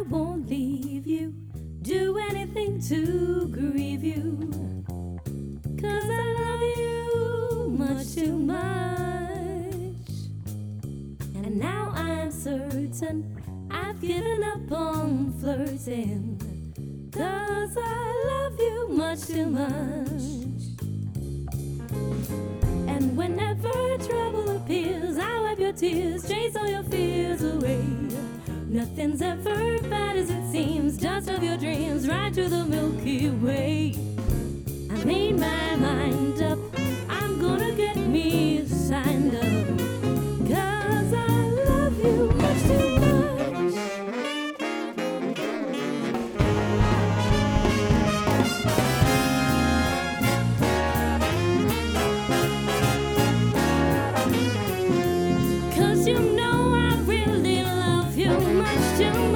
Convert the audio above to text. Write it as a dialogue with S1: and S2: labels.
S1: won't leave you, do anything to grieve you, 'cause I love you much too much. And now I'm certain I've given up on flirting, 'cause I love you much too much. And whenever trouble appears, I wipe your tears, chase all your fears away. Nothing's ever bad as it seems, dust of your dreams right through the Milky Way. I made my mind up, I'm gonna get me signed up, 'cause I love you much too much. 'Cause you know I really love you much too much.